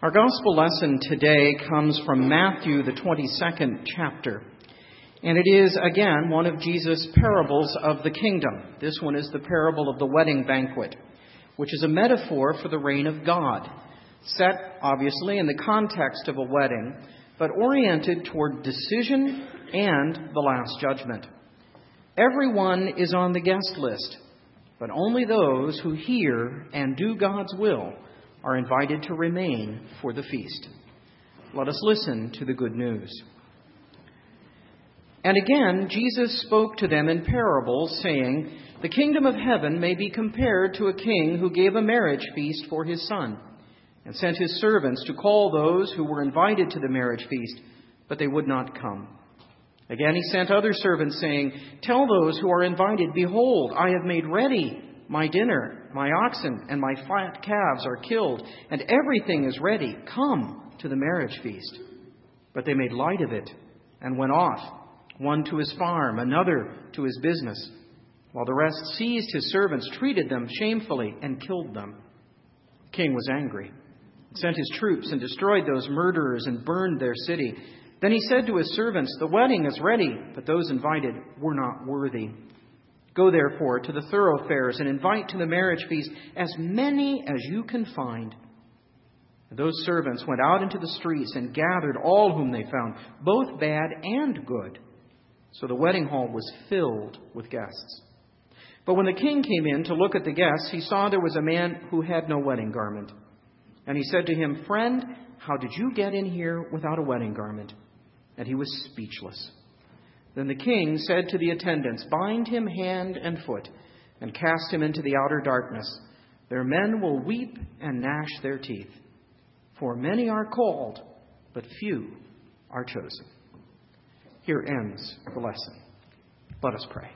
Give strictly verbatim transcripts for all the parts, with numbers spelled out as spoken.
Our gospel lesson today comes from Matthew, the twenty-second chapter. And it is, again, one of Jesus' parables of the kingdom. This one is the parable of the wedding banquet, which is a metaphor for the reign of God, set, obviously, in the context of a wedding, but oriented toward decision and the last judgment. Everyone is on the guest list, but only those who hear and do God's will are invited to remain for the feast. Let us listen to the good news. And again, Jesus spoke to them in parables, saying, "The kingdom of heaven may be compared to a king who gave a marriage feast for his son, and sent his servants to call those who were invited to the marriage feast, but they would not come. Again, he sent other servants, saying, 'Tell those who are invited, behold, I have made ready my dinner, my oxen and my fat calves are killed, and everything is ready. Come to the marriage feast.' But they made light of it and went off, one to his farm, another to his business, while the rest seized his servants, treated them shamefully, and killed them. The king was angry, sent his troops and destroyed those murderers and burned their city. Then he said to his servants, 'The wedding is ready, but those invited were not worthy. Go therefore to the thoroughfares and invite to the marriage feast as many as you can find.' And those servants went out into the streets and gathered all whom they found, both bad and good. So the wedding hall was filled with guests. But when the king came in to look at the guests, he saw there was a man who had no wedding garment. And he said to him, 'Friend, how did you get in here without a wedding garment?' And he was speechless. Then the king said to the attendants, 'Bind him hand and foot, and cast him into the outer darkness. There men will weep and gnash their teeth. For many are called, but few are chosen.'" Here ends the lesson. Let us pray.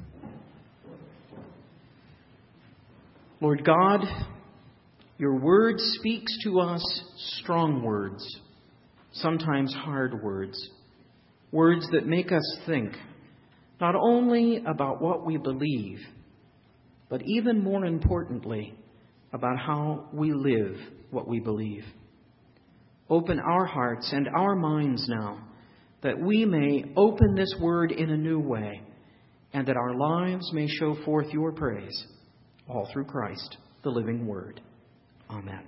Lord God, your word speaks to us strong words, sometimes hard words, words that make us think not only about what we believe, but even more importantly, about how we live what we believe. Open our hearts and our minds now, that we may open this word in a new way, and that our lives may show forth your praise, all through Christ, the living word. Amen.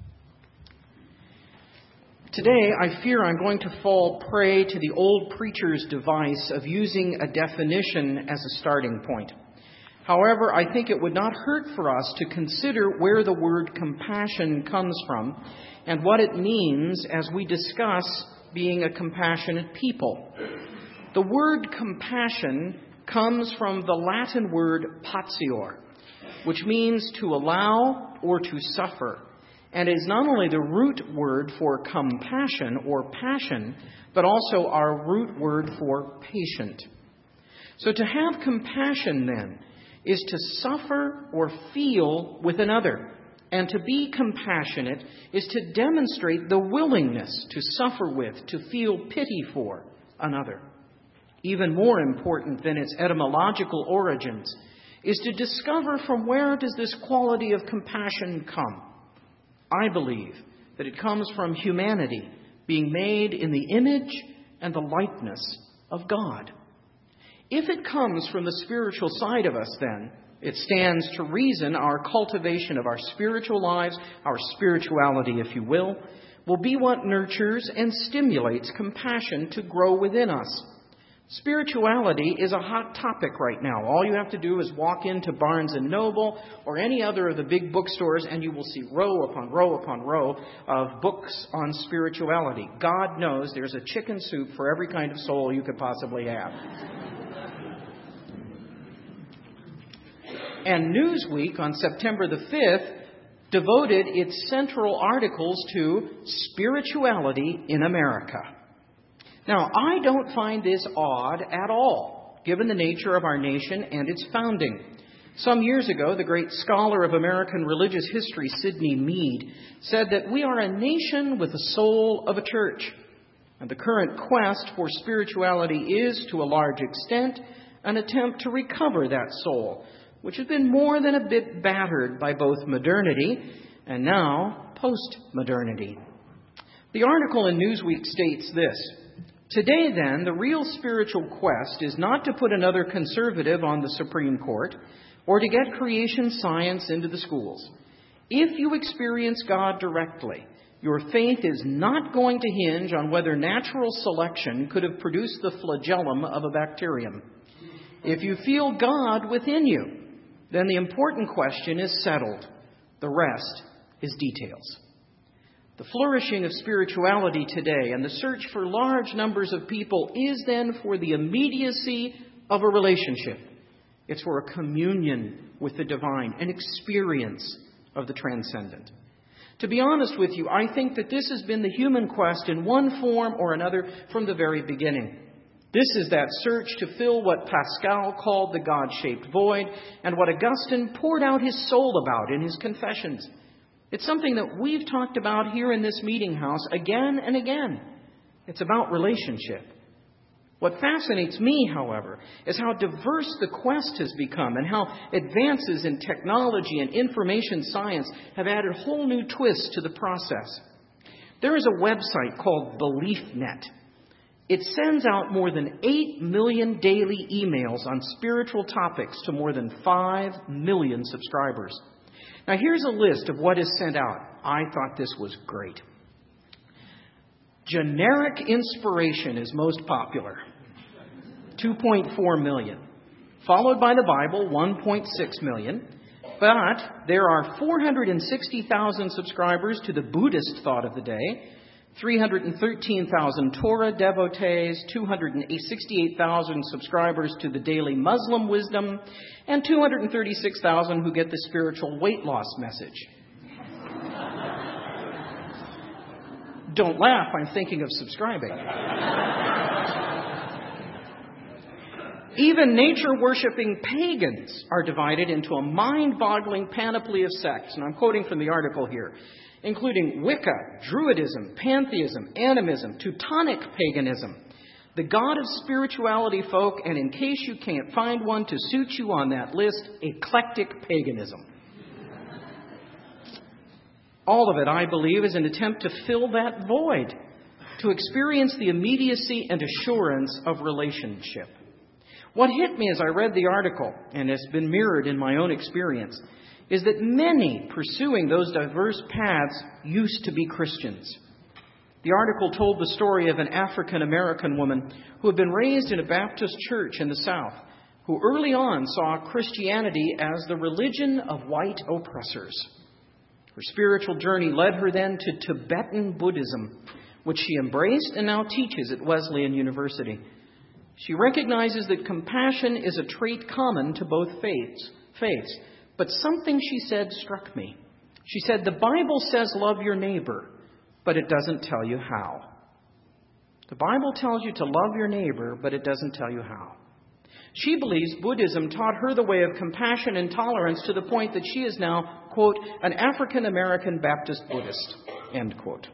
Today, I fear I'm going to fall prey to the old preacher's device of using a definition as a starting point. However, I think it would not hurt for us to consider where the word compassion comes from and what it means as we discuss being a compassionate people. The word compassion comes from the Latin word patior, which means to allow or to suffer, and is not only the root word for compassion or passion, but also our root word for patient. So to have compassion, then, is to suffer or feel with another. And to be compassionate is to demonstrate the willingness to suffer with, to feel pity for another. Even more important than its etymological origins is to discover from where does this quality of compassion come. I believe that it comes from humanity being made in the image and the likeness of God. If it comes from the spiritual side of us, then, it stands to reason our cultivation of our spiritual lives, our spirituality, if you will, will be what nurtures and stimulates compassion to grow within us. Spirituality is a hot topic right now. All you have to do is walk into Barnes and Noble or any other of the big bookstores, and you will see row upon row upon row of books on spirituality. God knows there's a chicken soup for every kind of soul you could possibly have. And Newsweek on September the fifth devoted its central articles to spirituality in America. Now, I don't find this odd at all, given the nature of our nation and its founding. Some years ago, the great scholar of American religious history, Sidney Mead, said that we are a nation with the soul of a church. And the current quest for spirituality is, to a large extent, an attempt to recover that soul, which has been more than a bit battered by both modernity and now post-modernity. The article in Newsweek states this: "Today, then, the real spiritual quest is not to put another conservative on the Supreme Court or to get creation science into the schools. If you experience God directly, your faith is not going to hinge on whether natural selection could have produced the flagellum of a bacterium. If you feel God within you, then the important question is settled. The rest is details." The flourishing of spirituality today and the search for large numbers of people is then for the immediacy of a relationship. It's for a communion with the divine, an experience of the transcendent. To be honest with you, I think that this has been the human quest in one form or another from the very beginning. This is that search to fill what Pascal called the God-shaped void and what Augustine poured out his soul about in his Confessions. It's something that we've talked about here in this meeting house again and again. It's about relationship. What fascinates me, however, is how diverse the quest has become and how advances in technology and information science have added whole new twists to the process. There is a website called BeliefNet. It sends out more than eight million daily emails on spiritual topics to more than five million subscribers. Now, here's a list of what is sent out. I thought this was great. Generic inspiration is most popular, two point four million, followed by the Bible, one point six million. But there are four hundred sixty thousand subscribers to the Buddhist Thought of the Day, three hundred thirteen thousand Torah devotees, two hundred sixty-eight thousand subscribers to the Daily Muslim Wisdom, and two hundred thirty-six thousand who get the spiritual weight loss message. Don't laugh, I'm thinking of subscribing. Even nature-worshipping pagans are divided into a mind-boggling panoply of sects, and I'm quoting from the article here, including Wicca, Druidism, Pantheism, Animism, Teutonic paganism, the God of spirituality folk, and in case you can't find one to suit you on that list, eclectic paganism. All of it, I believe, is an attempt to fill that void, to experience the immediacy and assurance of relationship. What hit me as I read the article, and has been mirrored in my own experience, is that many pursuing those diverse paths used to be Christians. The article told the story of an African-American woman who had been raised in a Baptist church in the South, who early on saw Christianity as the religion of white oppressors. Her spiritual journey led her then to Tibetan Buddhism, which she embraced and now teaches at Wesleyan University. She recognizes that compassion is a trait common to both faiths, faiths. But something she said struck me. She said, the Bible says love your neighbor, but it doesn't tell you how. The Bible tells you to love your neighbor, but it doesn't tell you how. She believes Buddhism taught her the way of compassion and tolerance to the point that she is now, quote, an African-American Baptist Buddhist, end quote.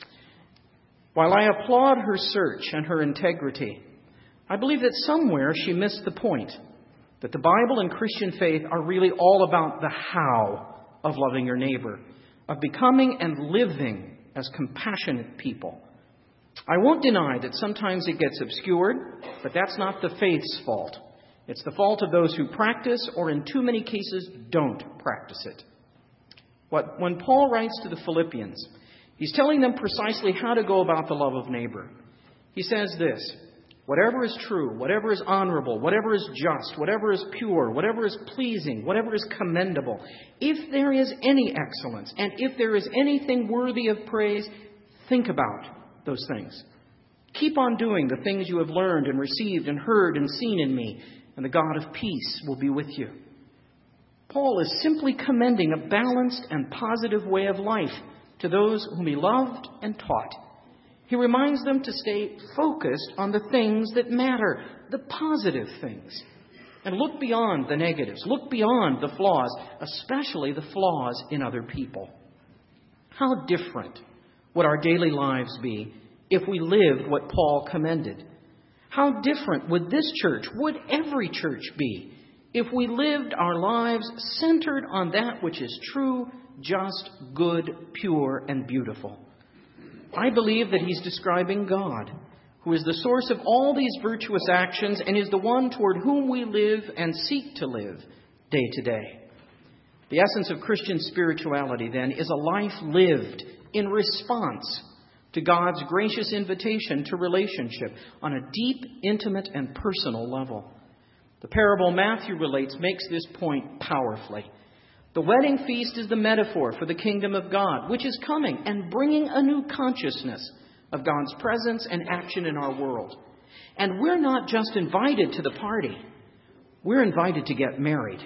While I applaud her search and her integrity, I believe that somewhere she missed the point, that the Bible and Christian faith are really all about the how of loving your neighbor, of becoming and living as compassionate people. I won't deny that sometimes it gets obscured, but that's not the faith's fault. It's the fault of those who practice or in too many cases don't practice it. What, when Paul writes to the Philippians, he's telling them precisely how to go about the love of neighbor. He says this: whatever is true, whatever is honorable, whatever is just, whatever is pure, whatever is pleasing, whatever is commendable, if there is any excellence, and if there is anything worthy of praise, think about those things. Keep on doing the things you have learned and received and heard and seen in me, and the God of peace will be with you. Paul is simply commending a balanced and positive way of life to those whom he loved and taught. He reminds them to stay focused on the things that matter, the positive things, and look beyond the negatives, look beyond the flaws, especially the flaws in other people. How different would our daily lives be if we lived what Paul commended? How different would this church, would every church be, if we lived our lives centered on that which is true, just, good, pure, and beautiful? I believe that he's describing God, who is the source of all these virtuous actions and is the one toward whom we live and seek to live day to day. The essence of Christian spirituality, then, is a life lived in response to God's gracious invitation to relationship on a deep, intimate, and personal level. The parable Matthew relates makes this point powerfully. The wedding feast is the metaphor for the kingdom of God, which is coming and bringing a new consciousness of God's presence and action in our world. And we're not just invited to the party. We're invited to get married.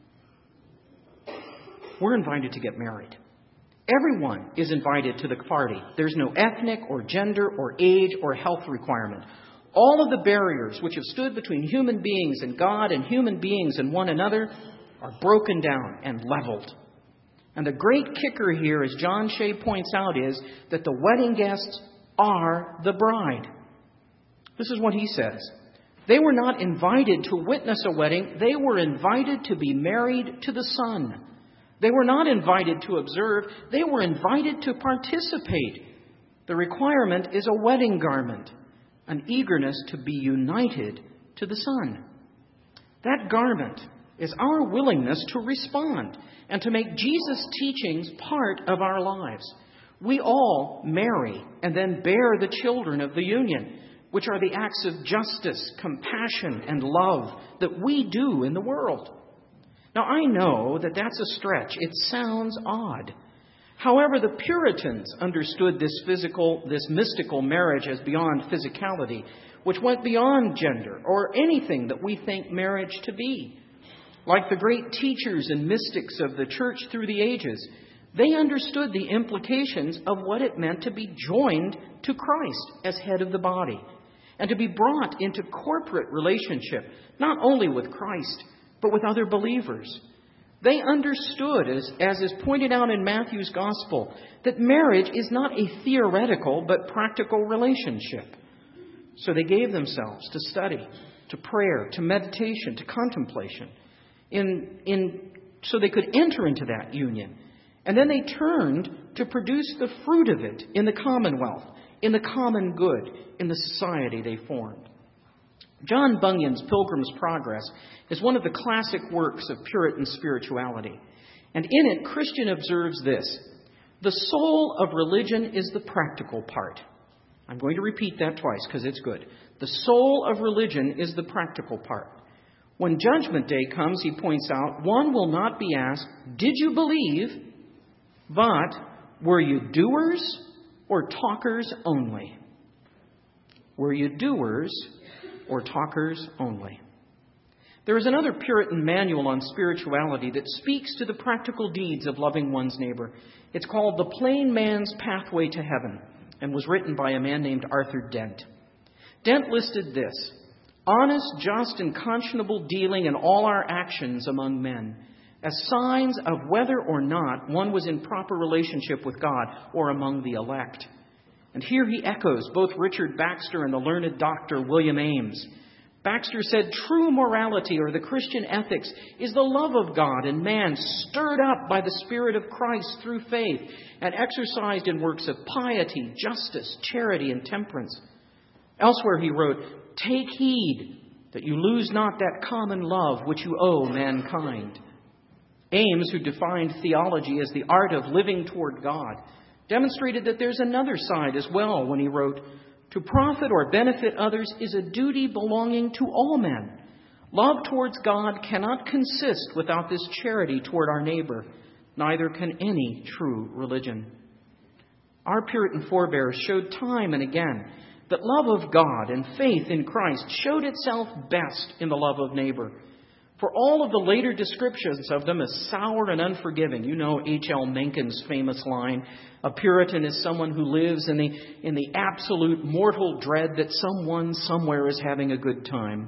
We're invited to get married. Everyone is invited to the party. There's no ethnic or gender or age or health requirement. All of the barriers which have stood between human beings and God and human beings and one another are broken down and leveled. And the great kicker here, as John Shea points out, is that the wedding guests are the bride. This is what he says. They were not invited to witness a wedding. They were invited to be married to the Son. They were not invited to observe. They were invited to participate. The requirement is a wedding garment, an eagerness to be united to the Son. That garment is our willingness to respond and to make Jesus' teachings part of our lives. We all marry and then bear the children of the union, which are the acts of justice, compassion, and love that we do in the world. Now, I know that that's a stretch. It sounds odd. However, the Puritans understood this physical, this mystical marriage as beyond physicality, which went beyond gender or anything that we think marriage to be. Like the great teachers and mystics of the church through the ages, they understood the implications of what it meant to be joined to Christ as head of the body and to be brought into corporate relationship, not only with Christ, but with other believers. They understood, as, as is pointed out in Matthew's Gospel, that marriage is not a theoretical but practical relationship. So they gave themselves to study, to prayer, to meditation, to contemplation, in, in, so they could enter into that union. And then they turned to produce the fruit of it in the commonwealth, in the common good, in the society they formed. John Bunyan's Pilgrim's Progress is one of the classic works of Puritan spirituality. And in it, Christian observes this: the soul of religion is the practical part. I'm going to repeat that twice because it's good. The soul of religion is the practical part. When Judgment Day comes, he points out, one will not be asked, did you believe? But were you doers or talkers only? Were you doers or talkers only? There is another Puritan manual on spirituality that speaks to the practical deeds of loving one's neighbor. It's called The Plain Man's Pathway to Heaven and was written by a man named Arthur Dent. Dent listed this: honest, just, and conscionable dealing in all our actions among men as signs of whether or not one was in proper relationship with God or among the elect. And here he echoes both Richard Baxter and the learned doctor William Ames. Baxter said, true morality, or the Christian ethics, is the love of God and man stirred up by the Spirit of Christ through faith and exercised in works of piety, justice, charity, and temperance. Elsewhere he wrote, take heed that you lose not that common love which you owe mankind. Ames, who defined theology as the art of living toward God, demonstrated that there's another side as well when he wrote, to profit or benefit others is a duty belonging to all men. Love towards God cannot consist without this charity toward our neighbor. Neither can any true religion. Our Puritan forebears showed time and again that love of God and faith in Christ showed itself best in the love of neighbor. For all of the later descriptions of them as sour and unforgiving, you know H L Mencken's famous line, a Puritan is someone who lives in the, in the absolute mortal dread that someone somewhere is having a good time.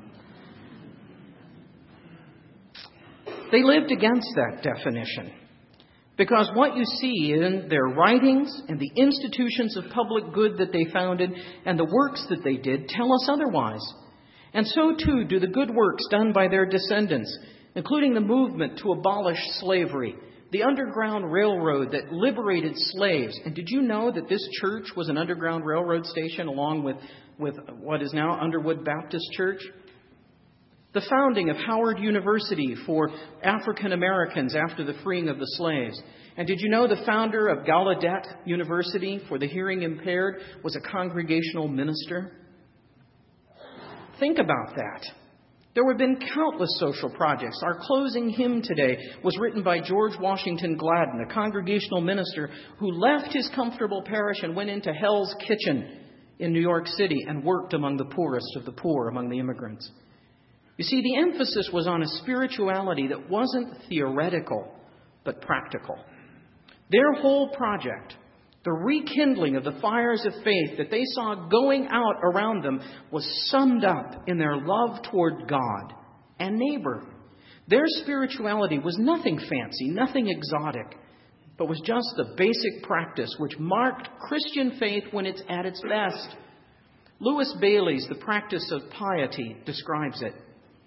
They lived against that definition, because what you see in their writings and the institutions of public good that they founded and the works that they did tell us otherwise. And so, too, do the good works done by their descendants, including the movement to abolish slavery, the Underground Railroad that liberated slaves. And did you know that this church was an Underground Railroad station along with, with what is now Underwood Baptist Church? The founding of Howard University for African Americans after the freeing of the slaves. And did you know the founder of Gallaudet University for the hearing impaired was a congregational minister? Think about that. There have been countless social projects. Our closing hymn today was written by George Washington Gladden, a congregational minister who left his comfortable parish and went into Hell's Kitchen in New York City and worked among the poorest of the poor, among the immigrants. You see, the emphasis was on a spirituality that wasn't theoretical, but practical. Their whole project, the rekindling of the fires of faith that they saw going out around them, was summed up in their love toward God and neighbor. Their spirituality was nothing fancy, nothing exotic, but was just the basic practice which marked Christian faith when it's at its best. Lewis Bailey's The Practice of Piety describes it.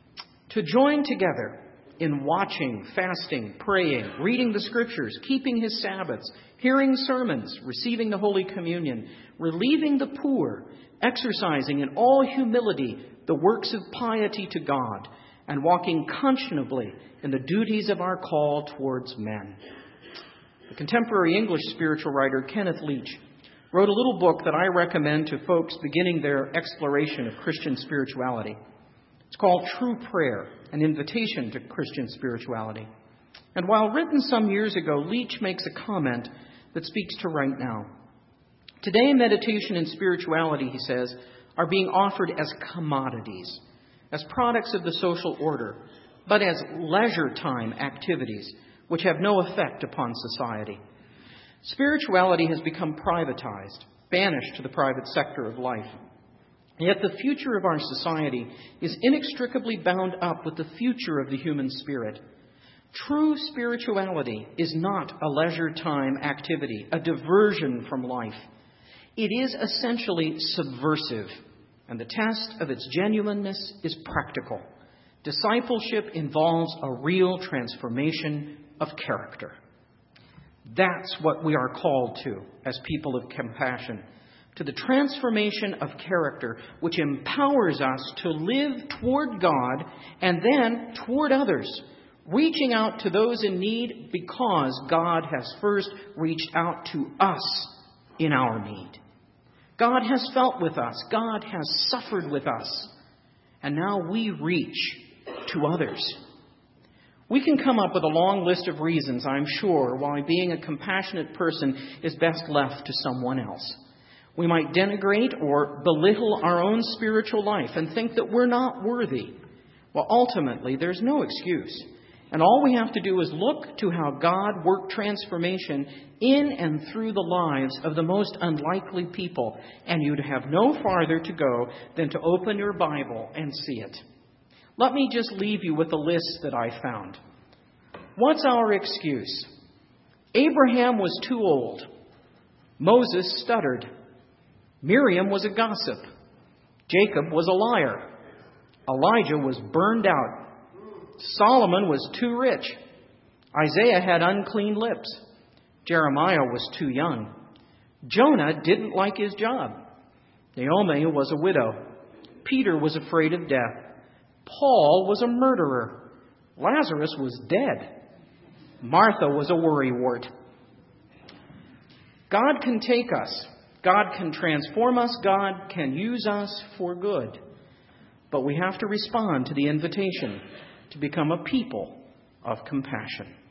To join together in watching, fasting, praying, reading the Scriptures, keeping his Sabbaths, hearing sermons, receiving the Holy Communion, relieving the poor, exercising in all humility the works of piety to God, and walking conscionably in the duties of our call towards men. The contemporary English spiritual writer Kenneth Leach wrote a little book that I recommend to folks beginning their exploration of Christian spirituality. It's called True Prayer, an invitation to Christian spirituality. And while written some years ago, Leach makes a comment that speaks to right now. Today, meditation and spirituality, he says, are being offered as commodities, as products of the social order, but as leisure time activities which have no effect upon society. Spirituality has become privatized, banished to the private sector of life. Yet the future of our society is inextricably bound up with the future of the human spirit. True spirituality is not a leisure time activity, a diversion from life. It is essentially subversive, and the test of its genuineness is practical. Discipleship involves a real transformation of character. That's what we are called to as people of compassion. To the transformation of character, which empowers us to live toward God and then toward others, reaching out to those in need because God has first reached out to us in our need. God has felt with us. God has suffered with us. And now we reach to others. We can come up with a long list of reasons, I'm sure, why being a compassionate person is best left to someone else. We might denigrate or belittle our own spiritual life and think that we're not worthy. Well, ultimately, there's no excuse. And all we have to do is look to how God worked transformation in and through the lives of the most unlikely people. And you'd have no farther to go than to open your Bible and see it. Let me just leave you with a list that I found. What's our excuse? Abraham was too old. Moses stuttered. Miriam was a gossip. Jacob was a liar. Elijah was burned out. Solomon was too rich. Isaiah had unclean lips. Jeremiah was too young. Jonah didn't like his job. Naomi was a widow. Peter was afraid of death. Paul was a murderer. Lazarus was dead. Martha was a worrywart. God can take us. God can transform us. God can use us for good. But we have to respond to the invitation to become a people of compassion.